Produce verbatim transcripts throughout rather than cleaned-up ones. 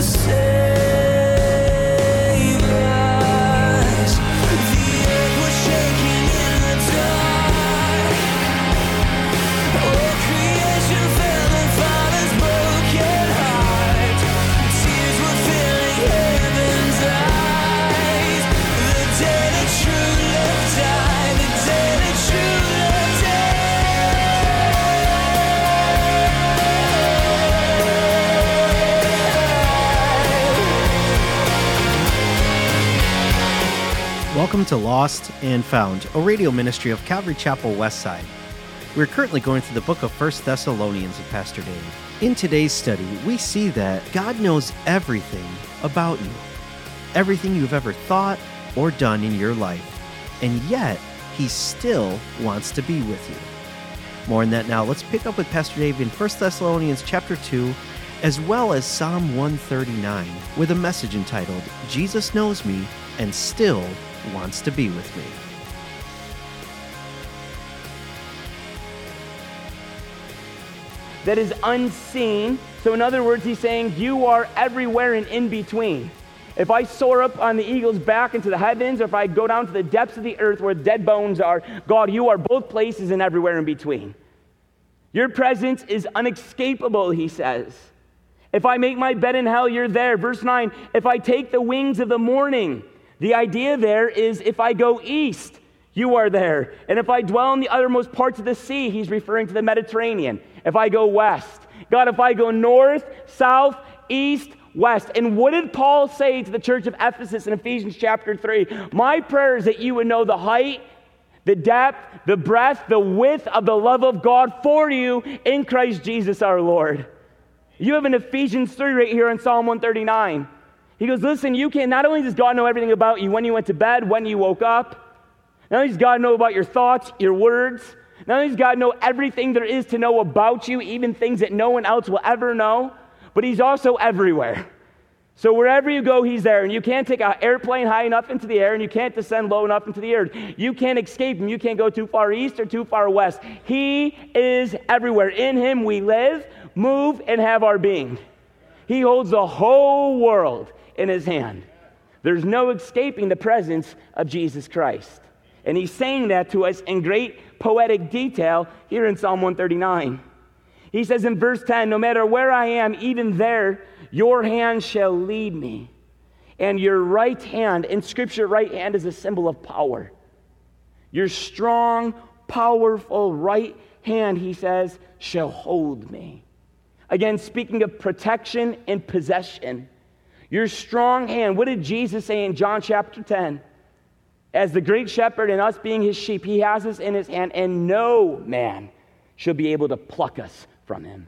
Welcome to Lost and Found, a radio ministry of Calvary Chapel Westside. We're currently going through the book of First Thessalonians with Pastor Dave. In today's study, we see that God knows everything about you, everything you've ever thought or done in your life, and yet He still wants to be with you. More on that now. Let's pick up with Pastor Dave in First Thessalonians chapter two, as well as Psalm one thirty-nine, with a message entitled, Jesus Knows Me and Still Wants to Be With Me. That is unseen. So in other words, he's saying you are everywhere and in between. If I soar up on the eagle's back into the heavens, or if I go down to the depths of the earth where dead bones are, God, you are both places and everywhere in between. Your presence is unescapable, he says. If I make my bed in hell, you're there. Verse nine, if I take the wings of the morning, the idea there is if I go east, you are there. And if I dwell in the uttermost parts of the sea, he's referring to the Mediterranean. If I go west, God, if I go north, south, east, west. And what did Paul say to the church of Ephesus in Ephesians chapter three? My prayer is that you would know the height, the depth, the breadth, the width of the love of God for you in Christ Jesus our Lord. You have an Ephesians three right here in Psalm one thirty-nine. He goes, listen, you can, not only does God know everything about you, when you went to bed, when you woke up, not only does God know about your thoughts, your words, not only does God know everything there is to know about you, even things that no one else will ever know, but he's also everywhere. So wherever you go, he's there. And you can't take an airplane high enough into the air, and you can't descend low enough into the earth. You can't escape him. You can't go too far east or too far west. He is everywhere. In him we live, move, and have our being. He holds the whole world in his hand. There's no escaping the presence of Jesus Christ. And he's saying that to us in great poetic detail here in Psalm one thirty-nine. He says in verse ten, no matter where I am, even there, your hand shall lead me. And your right hand, in Scripture, right hand is a symbol of power. Your strong, powerful right hand, he says, shall hold me. Again, speaking of protection and possession, your strong hand, what did Jesus say in John chapter ten? As the great shepherd and us being his sheep, he has us in his hand, and no man shall be able to pluck us from him.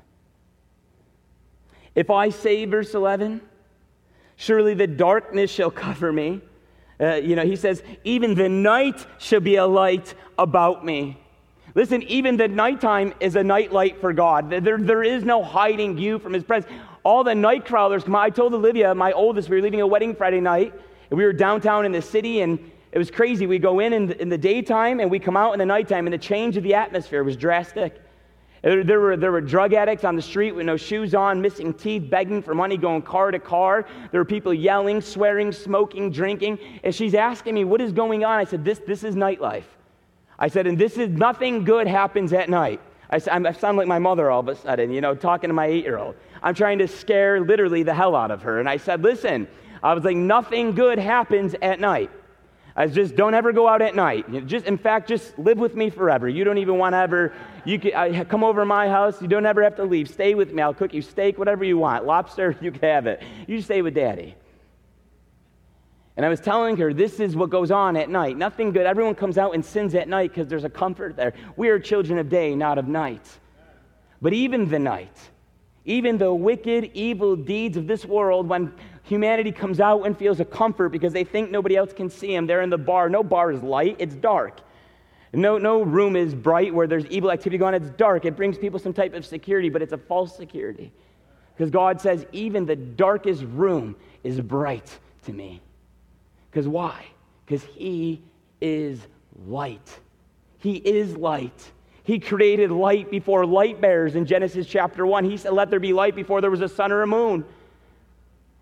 If I say, verse eleven, surely the darkness shall cover me. Uh, you know, he says, even the night shall be a light about me. Listen, even the nighttime is a night light for God. There, there is no hiding you from his presence. All the night crawlers come out. I told Olivia, my oldest, we were leaving a wedding Friday night, and we were downtown in the city, and it was crazy. We go in in the, in the daytime, and we come out in the nighttime, and the change of the atmosphere was drastic. There, there were there were drug addicts on the street with no shoes on, missing teeth, begging for money, going car to car. There were people yelling, swearing, smoking, drinking. And she's asking me, what is going on? I said, this, this is nightlife. I said, and this is, nothing good happens at night. I, I sound like my mother all of a sudden, you know, talking to my eight-year-old. I'm trying to scare literally the hell out of her. And I said, listen, I was like, nothing good happens at night. I just don't ever go out at night. You know, just, in fact, just live with me forever. You don't even want to ever, you can I, come over to my house. You don't ever have to leave. Stay with me. I'll cook you steak, whatever you want. Lobster, you can have it. You stay with Daddy. And I was telling her, this is what goes on at night. Nothing good. Everyone comes out and sins at night because there's a comfort there. We are children of day, not of night. But even the night, even the wicked, evil deeds of this world, when humanity comes out and feels a comfort because they think nobody else can see them, they're in the bar. No bar is light. It's dark. No, no room is bright where there's evil activity going on. It's dark. It brings people some type of security, but it's a false security. Because God says, even the darkest room is bright to me. Because why? Because he is light. He is light. He created light before light bearers in Genesis chapter one. He said, let there be light before there was a sun or a moon.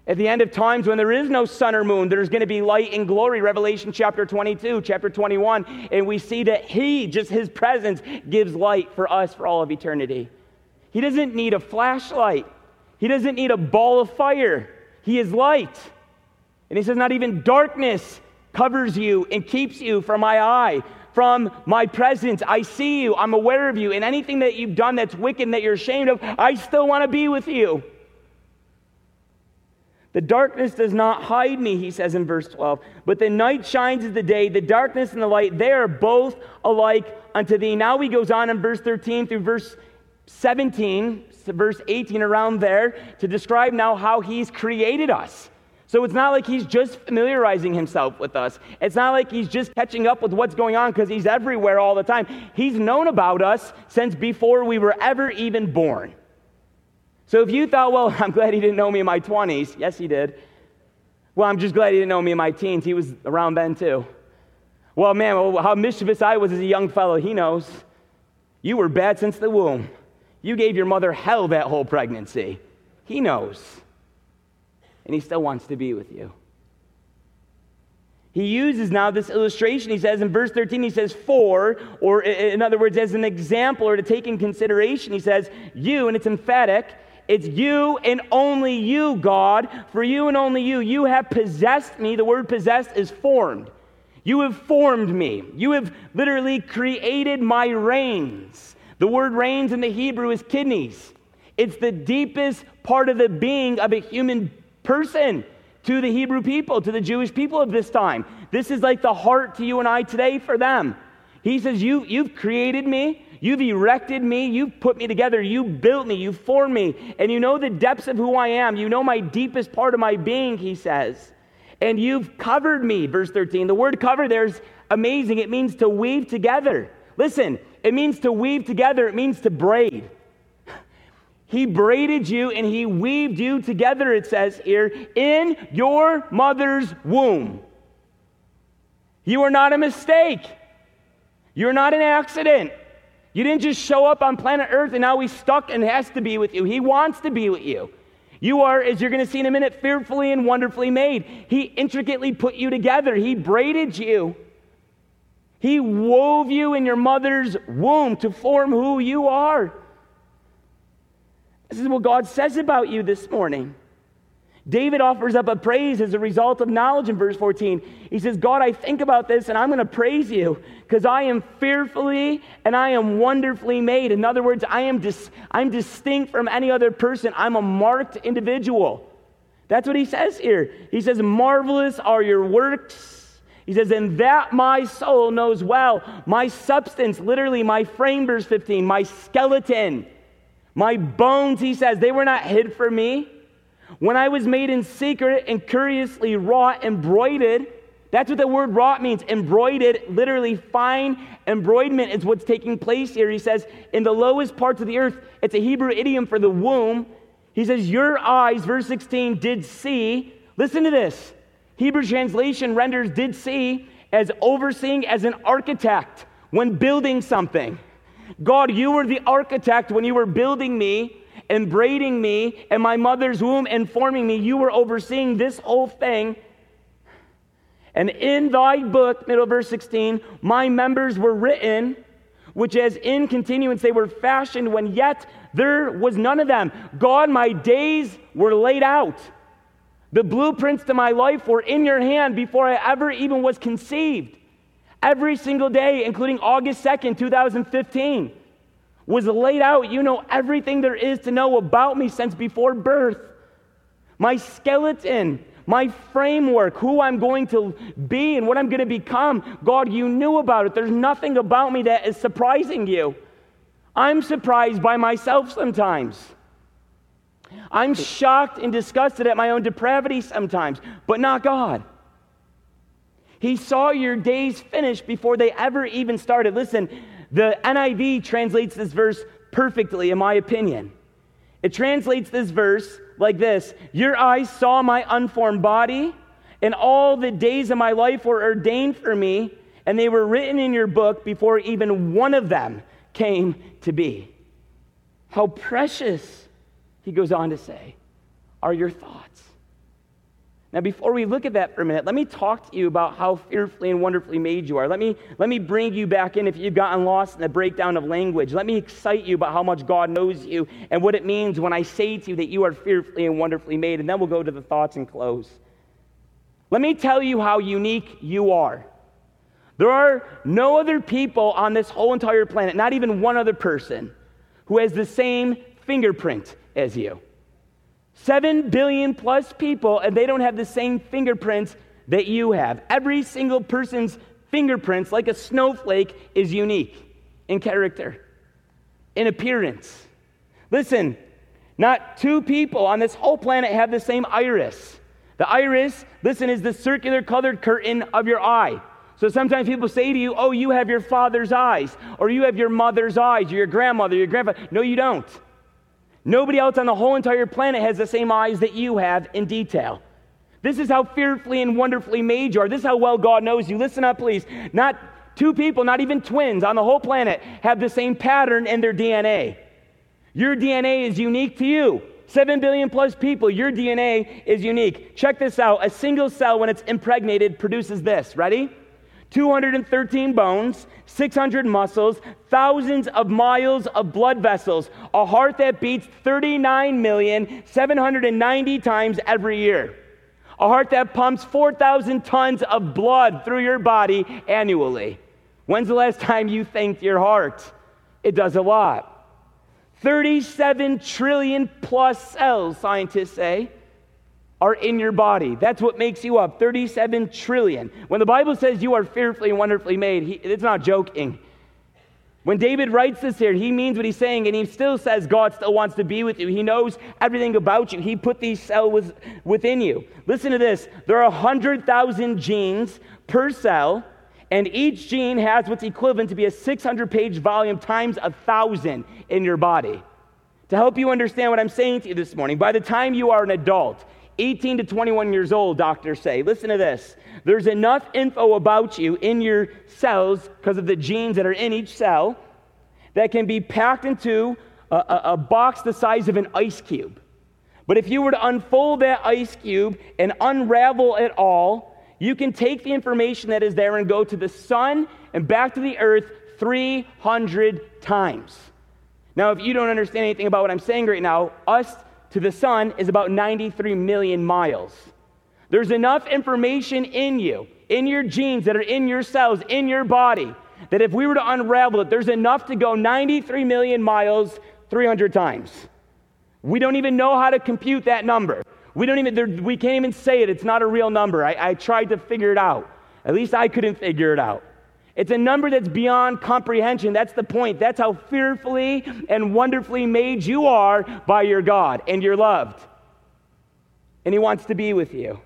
At the end of times when there is no sun or moon, there's going to be light and glory, Revelation chapter twenty-two, chapter twenty-one, and we see that he, just his presence, gives light for us for all of eternity. He doesn't need a flashlight. He doesn't need a ball of fire. He is light. And he says, not even darkness covers you and keeps you from my eye, from my presence. I see you. I'm aware of you. And anything that you've done that's wicked and that you're ashamed of, I still want to be with you. The darkness does not hide me, he says in verse twelve, but the night shines as the day, the darkness and the light, they are both alike unto thee. Now he goes on in verse thirteen through verse seventeen, verse eighteen, around there, to describe now how he's created us. So it's not like he's just familiarizing himself with us. It's not like he's just catching up with what's going on because he's everywhere all the time. He's known about us since before we were ever even born. So if you thought, well, I'm glad he didn't know me in my twenties. Yes, he did. Well, I'm just glad he didn't know me in my teens. He was around then too. Well, man, well, how mischievous I was as a young fellow, he knows. You were bad since the womb. You gave your mother hell that whole pregnancy. He knows. And he still wants to be with you. He uses now this illustration. He says in verse thirteen, he says, for, or in other words, as an example or to take in consideration, he says, you, and it's emphatic, it's you and only you, God. For you and only you, you have possessed me. The word possessed is formed. You have formed me. You have literally created my reins. The word reins in the Hebrew is kidneys. It's the deepest part of the being of a human person to the Hebrew people, to the Jewish people of this time. This is like the heart to you and I today for them. He says, you, you've created me. You've erected me. You've put me together. You built me. You formed me. And you know the depths of who I am. You know my deepest part of my being, he says. And you've covered me, verse thirteen. The word cover there is amazing. It means to weave together. Listen, it means to weave together. It means to braid. He braided you and he weaved you together, it says here, in your mother's womb. You are not a mistake. You're not an accident. You didn't just show up on planet Earth and now he's stuck and has to be with you. He wants to be with you. You are, as you're going to see in a minute, fearfully and wonderfully made. He intricately put you together. He braided you. He wove you in your mother's womb to form who you are. This is what God says about you this morning. David offers up a praise as a result of knowledge in verse fourteen. He says, God, I think about this and I'm going to praise you because I am fearfully and I am wonderfully made. In other words, I am dis- I'm distinct from any other person. I'm a marked individual. That's what he says here. He says, marvelous are your works. He says, and that my soul knows well. My substance, literally my frame, verse fifteen, my skeleton, my bones, he says, they were not hid from me. When I was made in secret and curiously wrought, embroidered, that's what the word wrought means. Embroidered, literally fine embroiderment is what's taking place here. He says, in the lowest parts of the earth, it's a Hebrew idiom for the womb. He says, your eyes, verse sixteen, did see. Listen to this. Hebrew translation renders did see as overseeing as an architect when building something. God, you were the architect when you were building me and braiding me in my mother's womb and forming me. You were overseeing this whole thing. And in thy book, middle verse sixteen, my members were written, which as in continuance they were fashioned when yet there was none of them. God, my days were laid out. The blueprints to my life were in your hand before I ever even was conceived. Every single day, including August second, twenty fifteen, was laid out. You know everything there is to know about me since before birth. My skeleton, my framework, who I'm going to be and what I'm going to become. God, you knew about it. There's nothing about me that is surprising you. I'm surprised by myself sometimes. I'm shocked and disgusted at my own depravity sometimes, but not God. He saw your days finished before they ever even started. Listen, the N I V translates this verse perfectly, in my opinion. It translates this verse like this: your eyes saw my unformed body, and all the days of my life were ordained for me, and they were written in your book before even one of them came to be. How precious, he goes on to say, are your thoughts. Now, before we look at that for a minute, let me talk to you about how fearfully and wonderfully made you are. Let me, let me bring you back in if you've gotten lost in the breakdown of language. Let me excite you about how much God knows you and what it means when I say to you that you are fearfully and wonderfully made, and then we'll go to the thoughts and close. Let me tell you how unique you are. There are no other people on this whole entire planet, not even one other person, who has the same fingerprint as you. Seven billion plus people, and they don't have the same fingerprints that you have. Every single person's fingerprints, like a snowflake, is unique in character, in appearance. Listen, not two people on this whole planet have the same iris. The iris, listen, is the circular colored curtain of your eye. So sometimes people say to you, oh, you have your father's eyes, or you have your mother's eyes, or your grandmother, your grandfather. No, you don't. Nobody else on the whole entire planet has the same eyes that you have in detail. This is how fearfully and wonderfully made you are. This is how well God knows you. Listen up, please. Not two people, not even twins on the whole planet have the same pattern in their D N A. Your D N A is unique to you. Seven billion plus people, your D N A is unique. Check this out. A single cell, when it's impregnated, produces this. Ready? two hundred thirteen bones, six hundred muscles, thousands of miles of blood vessels, a heart that beats thirty-nine million seven hundred ninety times every year, a heart that pumps four thousand tons of blood through your body annually. When's the last time you thanked your heart? It does a lot. thirty-seven trillion plus cells, scientists say, are in your body. That's what makes you up, thirty-seven trillion. When the Bible says you are fearfully and wonderfully made, he, it's not joking. When David writes this here, he means what he's saying, and he still says God still wants to be with you. He knows everything about you. He put these cells within you. Listen to this. There are one hundred thousand genes per cell, and each gene has what's equivalent to be a six hundred page volume times a thousand in your body. To help you understand what I'm saying to you this morning, by the time you are an adult, eighteen to twenty-one years old, doctors say, listen to this. There's enough info about you in your cells because of the genes that are in each cell that can be packed into a, a, a box the size of an ice cube. But if you were to unfold that ice cube and unravel it all, you can take the information that is there and go to the sun and back to the earth three hundred times. Now, if you don't understand anything about what I'm saying right now, us to the sun is about ninety-three million miles. There's enough information in you, in your genes that are in your cells, in your body, that if we were to unravel it, there's enough to go ninety-three million miles three hundred times. We don't even know how to compute that number. We don't even, we can't even say it. It's not a real number. I, I tried to figure it out. At least I couldn't figure it out. It's a number that's beyond comprehension. That's the point. That's how fearfully and wonderfully made you are by your God, and you're loved. And He wants to be with you.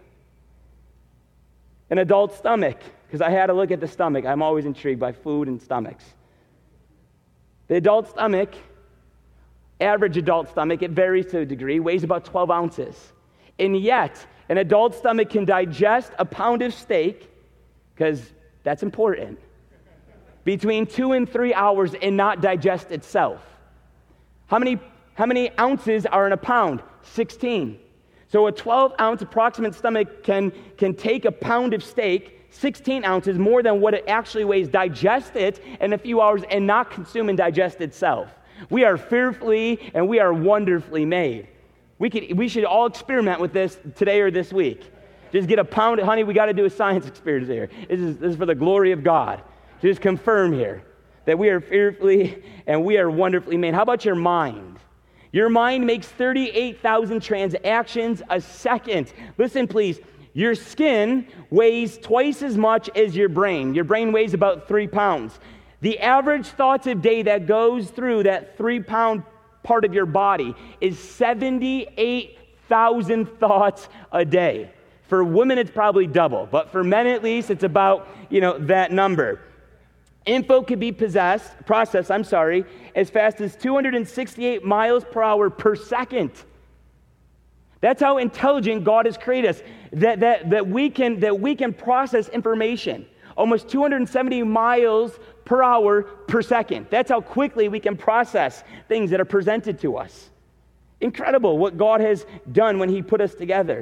An adult stomach, because I had to look at the stomach. I'm always intrigued by food and stomachs. The adult stomach, average adult stomach, it varies to a degree, weighs about twelve ounces. And yet, an adult stomach can digest a pound of steak, because that's important, between two and three hours and not digest itself. How many, how many ounces are in a pound? sixteen. So a twelve ounce approximate stomach can, can take a pound of steak, sixteen ounces, more than what it actually weighs, digest it in a few hours and not consume and digest itself. We are fearfully and we are wonderfully made. We could, we should all experiment with this today or this week. Just get a pound, honey, we got to do a science experiment here. This is, this is for the glory of God. Just confirm here that we are fearfully and we are wonderfully made. How about your mind? Your mind makes thirty-eight thousand transactions a second. Listen, please. Your skin weighs twice as much as your brain. Your brain weighs about three pounds. The average thoughts a day that goes through that three-pound part of your body is seventy-eight thousand thoughts a day. For women, it's probably double, but for men at least, it's about, you know, that number. Info can be possessed, processed, I'm sorry, as fast as two hundred sixty-eight miles per hour per second. That's how intelligent God has created us, that, that, that, we can, that we can process information. Almost two hundred seventy miles per hour per second. That's how quickly we can process things that are presented to us. Incredible what God has done when He put us together.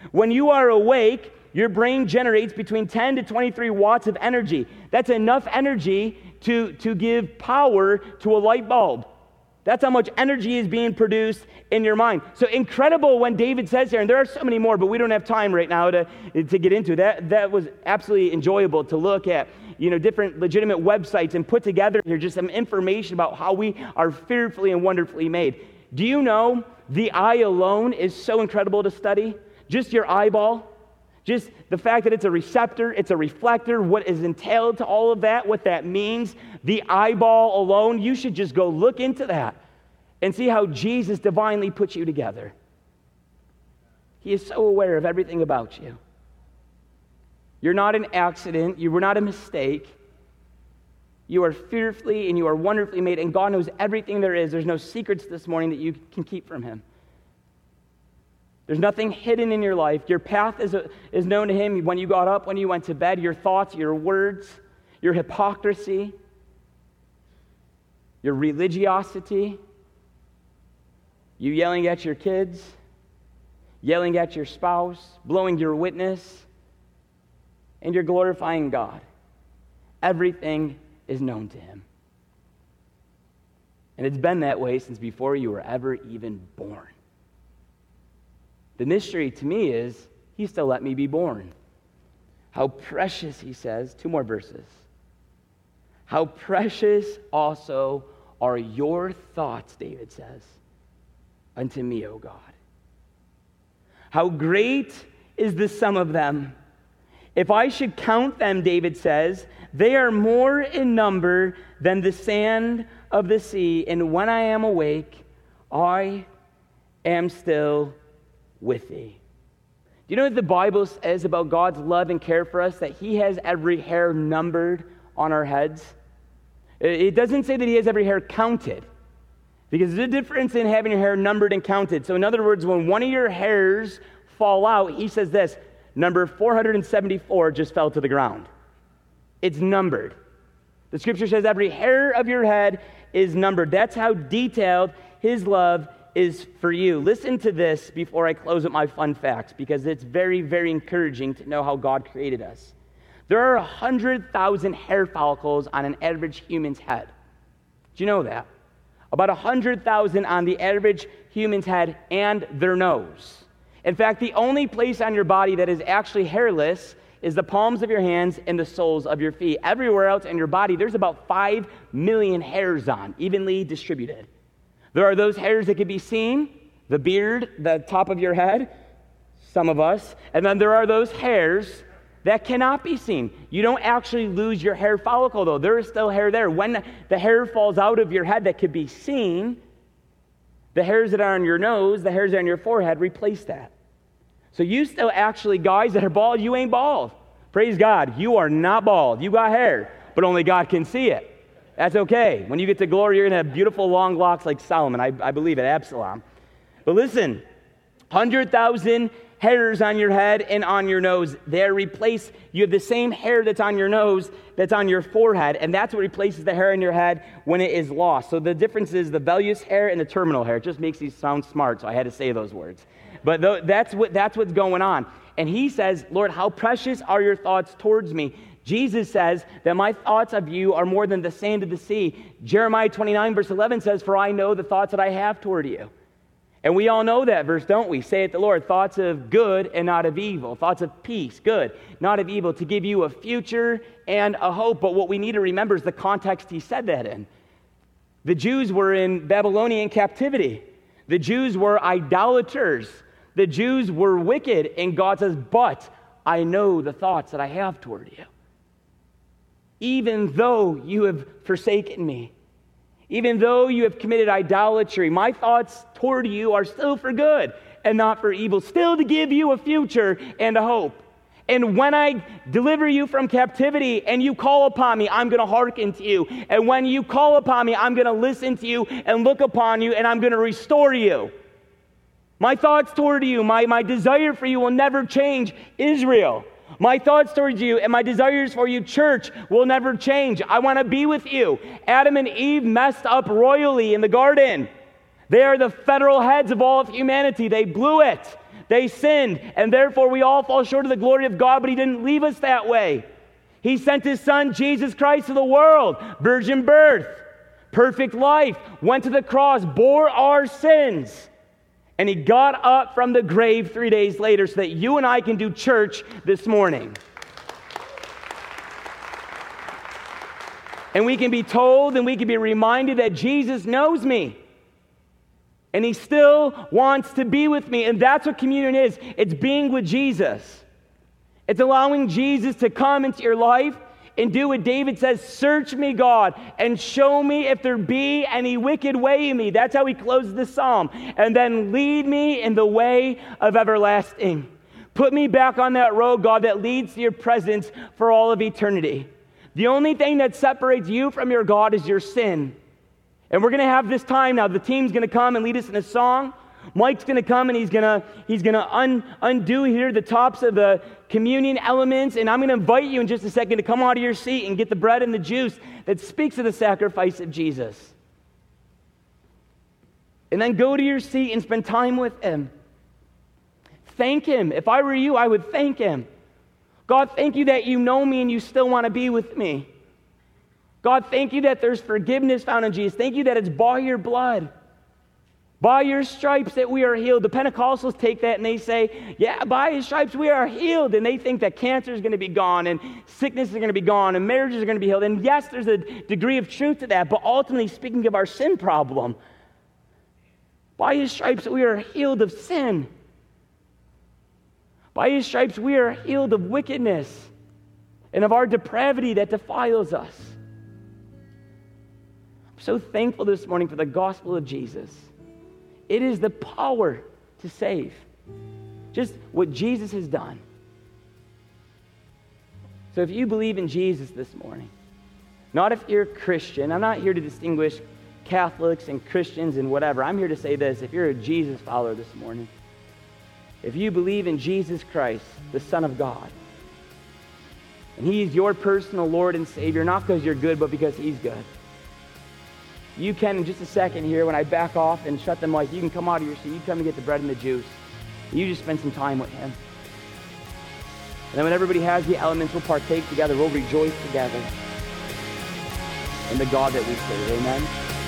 When you are awake, your brain generates between ten to twenty-three watts of energy. That's enough energy to, to give power to a light bulb. That's how much energy is being produced in your mind. So incredible when David says here, and there are so many more, but we don't have time right now to, to get into that. That was absolutely enjoyable to look at, you know, different legitimate websites and put together here just some information about how we are fearfully and wonderfully made. Do you know the eye alone is so incredible to study? Just your eyeball. Just the fact that it's a receptor, it's a reflector, what is entailed to all of that, what that means, the eyeball alone, you should just go look into that and see how Jesus divinely puts you together. He is so aware of everything about you. You're not an accident. You were not a mistake. You are fearfully and you are wonderfully made, and God knows everything there is. There's no secrets this morning that you can keep from Him. There's nothing hidden in your life. Your path is, is known to Him when you got up, when you went to bed, your thoughts, your words, your hypocrisy, your religiosity, you yelling at your kids, yelling at your spouse, blowing your witness, and you're glorifying God. Everything is known to Him. And it's been that way since before you were ever even born. The mystery to me is He still let me be born. How precious, He says, two more verses. How precious also are your thoughts, David says, unto me, O God. How great is the sum of them. If I should count them, David says, they are more in number than the sand of the sea. And when I am awake, I am still with thee. Do you know what the Bible says about God's love and care for us? That He has every hair numbered on our heads. It doesn't say that He has every hair counted, because there's a difference in having your hair numbered and counted. So in other words, when one of your hairs fall out, He says this, number four hundred seventy-four just fell to the ground. It's numbered. The scripture says every hair of your head is numbered. That's how detailed His love is for you. Listen to this before I close with my fun facts, because it's very, very encouraging to know how God created us. There are one hundred thousand hair follicles on an average human's head. Do you know that? About one hundred thousand on the average human's head and their nose. In fact, the only place on your body that is actually hairless is the palms of your hands and the soles of your feet. Everywhere else in your body, there's about five million hairs on, evenly distributed. There are those hairs that can be seen, the beard, the top of your head, some of us. And then there are those hairs that cannot be seen. You don't actually lose your hair follicle, though. There is still hair there. When the hair falls out of your head that could be seen, the hairs that are on your nose, the hairs that are on your forehead, replace that. So you still actually, guys that are bald, you ain't bald. Praise God. You are not bald. You got hair, but only God can see it. That's okay. When you get to glory, you're going to have beautiful long locks like Solomon. I, I believe it, Absalom. But listen, one hundred thousand hairs on your head and on your nose. They're replaced. You have the same hair that's on your nose that's on your forehead, and that's what replaces the hair in your head when it is lost. So the difference is the vellus hair and the terminal hair. It just makes you sound smart, so I had to say those words. But th- that's what that's what's going on. And He says, Lord, how precious are your thoughts towards me. Jesus says that my thoughts of you are more than the sand of the sea. Jeremiah twenty-nine verse eleven says, for I know the thoughts that I have toward you. And we all know that verse, don't we? Say it the Lord, thoughts of good and not of evil. Thoughts of peace, good, not of evil, to give you a future and a hope. But what we need to remember is the context He said that in. The Jews were in Babylonian captivity. The Jews were idolaters. The Jews were wicked. And God says, but I know the thoughts that I have toward you. Even though you have forsaken me, even though you have committed idolatry, my thoughts toward you are still for good and not for evil, still to give you a future and a hope. And when I deliver you from captivity and you call upon me, I'm going to hearken to you. And when you call upon me, I'm going to listen to you and look upon you, and I'm going to restore you. My thoughts toward you, my, my desire for you will never change, Israel. My thoughts towards you and my desires for you, church, will never change. I want to be with you. Adam and Eve messed up royally in the garden. They are the federal heads of all of humanity. They blew it. They sinned, and therefore we all fall short of the glory of God, but he didn't leave us that way. He sent his son, Jesus Christ, to the world, virgin birth, perfect life, went to the cross, bore our sins, and he got up from the grave three days later so that you and I can do church this morning. And we can be told and we can be reminded that Jesus knows me. And he still wants to be with me. And that's what communion is. It's being with Jesus. It's allowing Jesus to come into your life and do what David says, search me, God, and show me if there be any wicked way in me. That's how he closes the psalm. And then lead me in the way of everlasting. Put me back on that road, God, that leads to your presence for all of eternity. The only thing that separates you from your God is your sin. And we're going to have this time now. The team's going to come and lead us in a song. Mike's going to come and he's going to he's going to un, undo here the tops of the communion elements. And I'm going to invite you in just a second to come out of your seat and get the bread and the juice that speaks of the sacrifice of Jesus. And then go to your seat and spend time with him. Thank him. If I were you, I would thank him. God, thank you that you know me and you still want to be with me. God, thank you that there's forgiveness found in Jesus. Thank you that it's by your blood, by your stripes that we are healed. The Pentecostals take that and they say, yeah, by his stripes we are healed. And they think that cancer is going to be gone and sickness is going to be gone and marriages are going to be healed. And yes, there's a degree of truth to that, but ultimately speaking of our sin problem, by his stripes we are healed of sin. By his stripes we are healed of wickedness and of our depravity that defiles us. I'm so thankful this morning for the gospel of Jesus. It is the power to save. Just what Jesus has done. So if you believe in Jesus this morning, not if you're a Christian, I'm not here to distinguish Catholics and Christians and whatever. I'm here to say this. If you're a Jesus follower this morning, if you believe in Jesus Christ, the Son of God, and he is your personal Lord and Savior, not because you're good, but because he's good, you can, in just a second here, when I back off and shut the mic, you can come out of your seat, you come and get the bread and the juice. You just spend some time with him. And then when everybody has the elements, we'll partake together, we'll rejoice together in the God that we serve. Amen?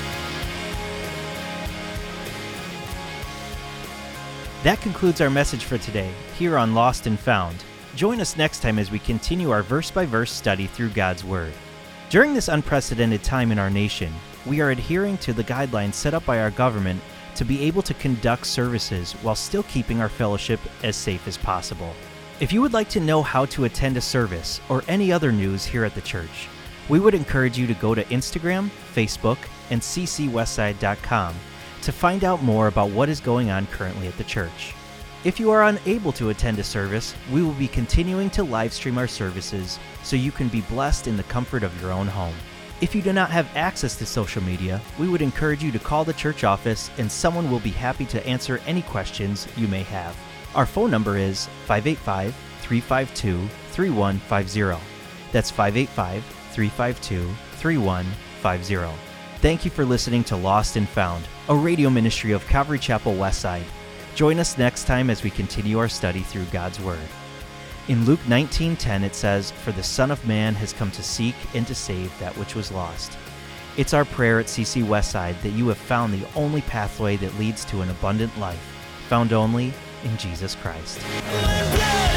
That concludes our message for today, here on Lost and Found. Join us next time as we continue our verse-by-verse study through God's Word. During this unprecedented time in our nation, we are adhering to the guidelines set up by our government to be able to conduct services while still keeping our fellowship as safe as possible. If you would like to know how to attend a service or any other news here at the church, we would encourage you to go to Instagram, Facebook, and c c westside dot com to find out more about what is going on currently at the church. If you are unable to attend a service, we will be continuing to live stream our services so you can be blessed in the comfort of your own home. If you do not have access to social media, we would encourage you to call the church office and someone will be happy to answer any questions you may have. Our phone number is five eight five, three five two, three one five zero. That's five eight five, three five two, three one five zero. Thank you for listening to Lost and Found, a radio ministry of Calvary Chapel Westside. Join us next time as we continue our study through God's Word. In Luke nineteen ten it says, "For the Son of Man has come to seek and to save that which was lost." It's our prayer at C C Westside that you have found the only pathway that leads to an abundant life, found only in Jesus Christ.